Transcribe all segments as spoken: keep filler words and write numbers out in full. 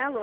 Alô?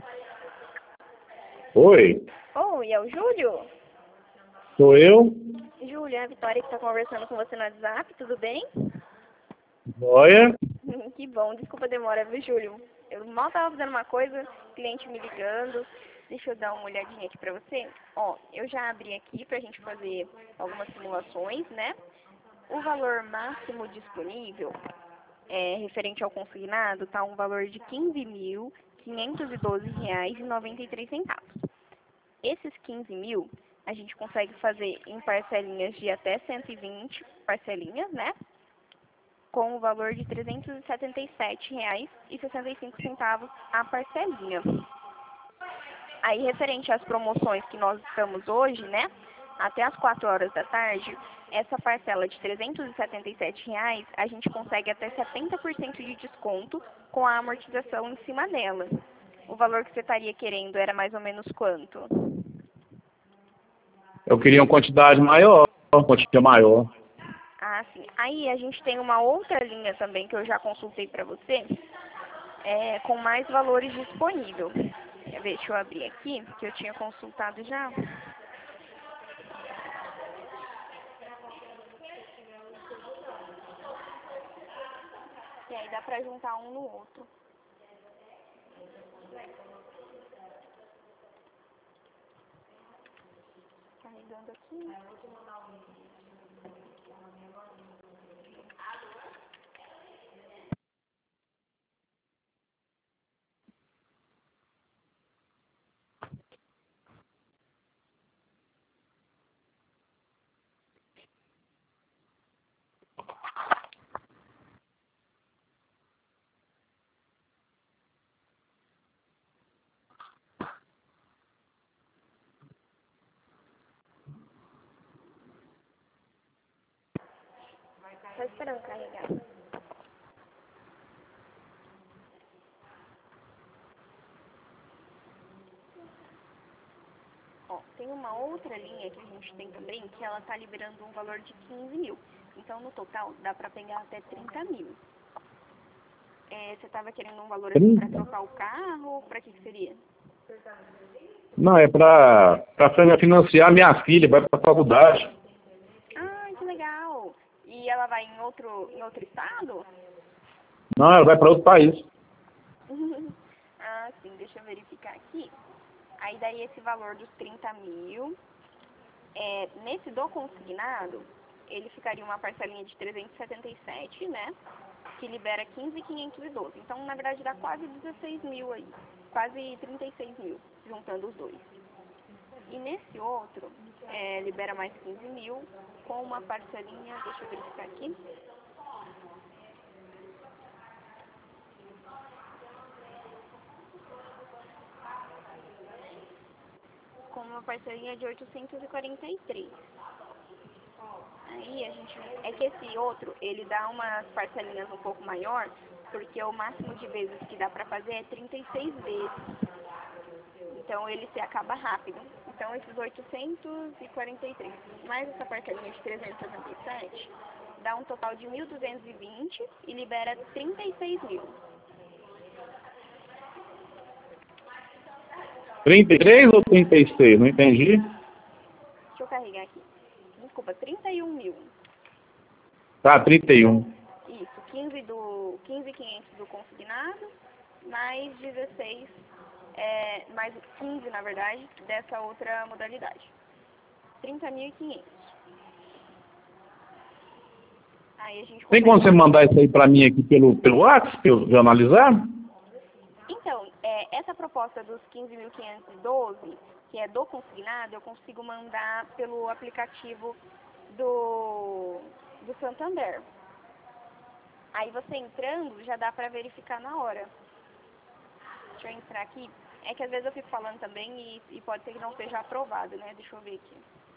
Oi, Oi, é o Júlio? sou eu. Júlio, é a Vitória que está conversando com você no WhatsApp, tudo bem? Olha, Que bom, desculpa a demora, viu, Júlio? Eu mal estava fazendo uma coisa, cliente me ligando. Deixa eu dar uma olhadinha aqui pra você. Ó, eu já abri aqui pra gente fazer algumas simulações, né? O valor máximo disponível, é, referente ao consignado, tá um valor de quinze mil quinhentos e doze reais e noventa e três centavos. Esses quinze mil, a gente consegue fazer em parcelinhas de até cento e vinte parcelinhas, né? Com o valor de trezentos e setenta e sete reais e sessenta e cinco centavos a parcelinha. Aí, referente às promoções que nós estamos hoje, né? Até as quatro horas da tarde, essa parcela de trezentos e setenta e sete reais, a gente consegue até setenta por cento de desconto com a amortização em cima dela. O valor que você estaria querendo era mais ou menos quanto? eu queria uma quantidade maior, uma quantidade maior. Ah, sim. Aí a gente tem uma outra linha também que eu já consultei para você, é, com mais valores disponíveis. Quer ver? Deixa eu abrir aqui, que eu tinha consultado já. E aí dá para juntar um no outro. Carregando aqui. Só esperando carregar. Ó, tem uma outra linha que a gente tem também, que ela tá liberando um valor de quinze mil. Então, no total, dá para pegar até trinta mil. É, você estava querendo um valor assim para trocar o carro? Para que, que seria? Não, é para para financiar minha filha, vai para a faculdade. Ah, que legal! E ela vai em outro, em outro estado? Não, ela vai para outro país. Ah, sim, deixa eu verificar aqui. Aí daí esse valor dos trinta mil, é, nesse do consignado, ele ficaria uma parcelinha de trezentos e setenta e sete, né? Que libera quinze mil quinhentos e doze. Então, na verdade, dá quase dezesseis mil aí. Quase trinta e seis mil, juntando os dois. E nesse outro, é, libera mais quinze mil, com uma parcelinha, deixa eu verificar aqui. Com uma parcelinha de oitocentos e quarenta e três. Aí a gente, é que esse outro, ele dá umas parcelinhas um pouco maior, porque o máximo de vezes que dá pra fazer é trinta e seis vezes. Então ele se acaba rápido. Então esses oitocentos e quarenta e três, mais essa parcelinha de trezentos e setenta e sete, dá um total de mil duzentos e vinte e libera trinta e seis mil. trinta e três ou trinta e seis? Não entendi. Deixa eu carregar aqui. Desculpa, trinta e um mil. Tá, trinta e um. Isso, quinze do quinze mil e quinhentos do consignado, mais dezesseis, é, mais quinze na verdade, dessa outra modalidade. trinta mil e quinhentos. Aí a gente Tem consegue... como você mandar isso aí para mim aqui pelo, pelo WhatsApp, para eu eu analisar? Então, é, essa proposta dos quinze mil quinhentos e doze, que é do consignado, eu consigo mandar pelo aplicativo do, do Santander. Aí você entrando, já dá pra verificar na hora. Deixa eu entrar aqui. É que às vezes eu fico falando também e, e pode ser que não seja aprovado, né? Deixa eu ver aqui.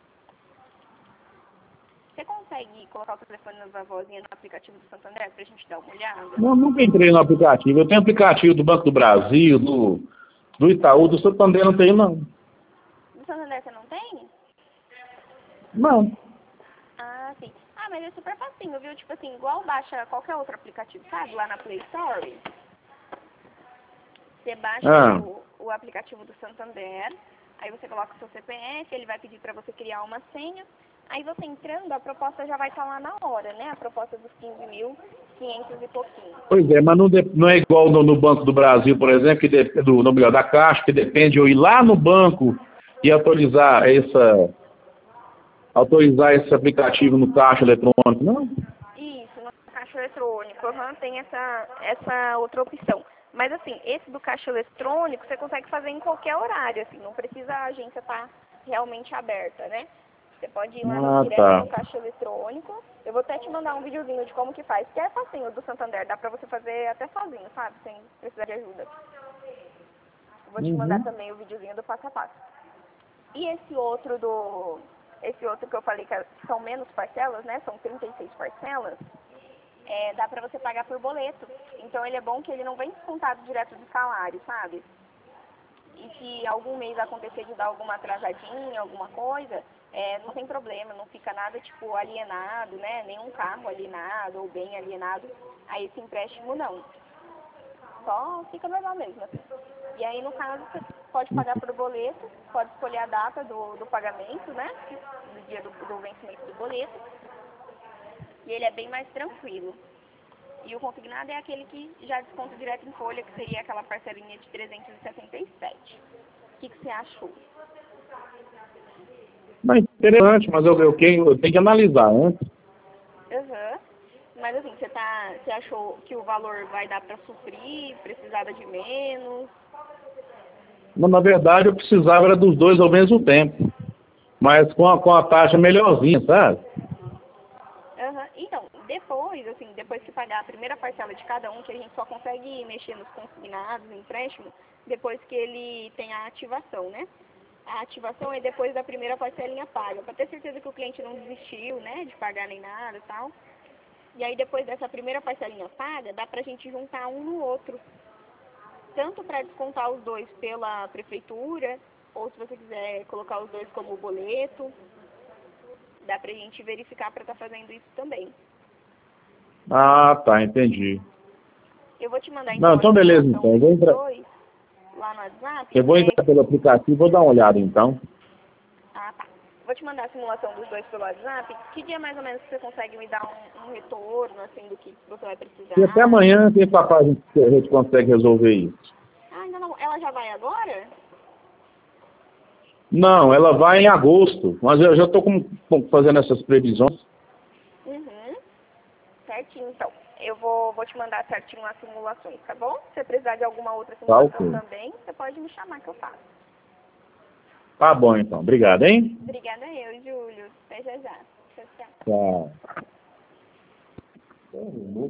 Você consegue colocar o telefone da vozinha no aplicativo do Santander pra gente dar uma olhada? Não, nunca entrei no aplicativo. Eu tenho aplicativo do Banco do Brasil, do, do Itaú, do Santander não tenho, não. Do Santander você não tem? Não. Ah, sim. Ah, mas é super facinho, viu? Tipo assim, igual baixa qualquer outro aplicativo, sabe? Lá na Play Store. Você baixa Ah. o, o aplicativo do Santander, aí você coloca o seu C P F, ele vai pedir para você criar uma senha. Aí você entrando, a proposta já vai estar lá na hora, né? A proposta dos quinze mil e quinhentos e pouquinho. Pois é, mas não, de- não é igual no, no Banco do Brasil, por exemplo, que de, do, no melhor, da Caixa, que depende de eu ir lá no banco e autorizar essa, autorizar esse aplicativo no caixa eletrônico, não? Isso, no caixa eletrônico, uhum, tem essa, essa outra opção. Mas assim, esse do caixa eletrônico você consegue fazer em qualquer horário, assim, não precisa a agência estar realmente aberta, né? Você pode ir lá no, Ah, direto tá. no caixa eletrônico. Eu vou até te mandar um videozinho de como que faz, que é facinho, do Santander, dá pra você fazer até sozinho, sabe? Sem precisar de ajuda. Eu vou te mandar Uhum. também o videozinho do passo a passo. E esse outro do... Esse outro que eu falei que são menos parcelas, né? São trinta e seis parcelas. É, dá pra você pagar por boleto. Então ele é bom que ele não vem descontado direto do salário, sabe? E se algum mês acontecer de dar alguma atrasadinha, alguma coisa, é, não tem problema, não fica nada tipo alienado, né? Nenhum carro alienado ou bem alienado. Aí esse empréstimo não. Só fica normal mesmo, assim. E aí no caso você pode pagar por boleto, pode escolher a data do, do pagamento, né? Do dia do, do vencimento do boleto. E ele é bem mais tranquilo. E o consignado é aquele que já desconta direto em folha, que seria aquela parcelinha de trezentos e sessenta e sete. O que, que você achou? Mas interessante, mas eu, eu, tenho, eu tenho que analisar antes. Aham. Mas assim, você, tá, você achou que o valor vai dar para suprir, precisava de menos? Mas, na verdade, eu precisava era dos dois ao mesmo tempo. Mas com a, com a taxa melhorzinha, sabe? Aham. Então, depois, assim, depois que pagar a primeira parcela de cada um, que a gente só consegue mexer nos consignados, no empréstimo, depois que ele tem a ativação, né? A ativação é depois da primeira parcelinha paga, para ter certeza que o cliente não desistiu, né, de pagar nem nada e tal. E aí depois dessa primeira parcelinha paga, dá pra gente juntar um no outro. Tanto para descontar os dois pela prefeitura, ou se você quiser colocar os dois como boleto, dá pra gente verificar para estar fazendo isso também. Ah, tá, entendi. Eu vou te mandar Não, então a então beleza, simulação então. Eu vou desses entrar, dois lá no WhatsApp. eu vou É... entrar pelo aplicativo, vou dar uma olhada, então. Ah, tá. Vou te mandar a simulação dos dois pelo WhatsApp. Que dia mais ou menos você consegue me dar um, um retorno, assim, do que você vai E até precisar? amanhã, quem capaz a gente, a gente consegue resolver isso. Ah, ainda não. Ela já vai agora? Não, ela vai em agosto, mas eu já estou fazendo essas previsões. Uhum. Certinho, então. Eu vou, vou te mandar certinho as simulações, tá bom? Se você precisar de alguma outra Tá, simulação ok. também, você pode me chamar que eu faço. Tá bom, então. Obrigado, hein? Obrigada eu, Júlio. Até já já. Tchau, tchau. Tchau.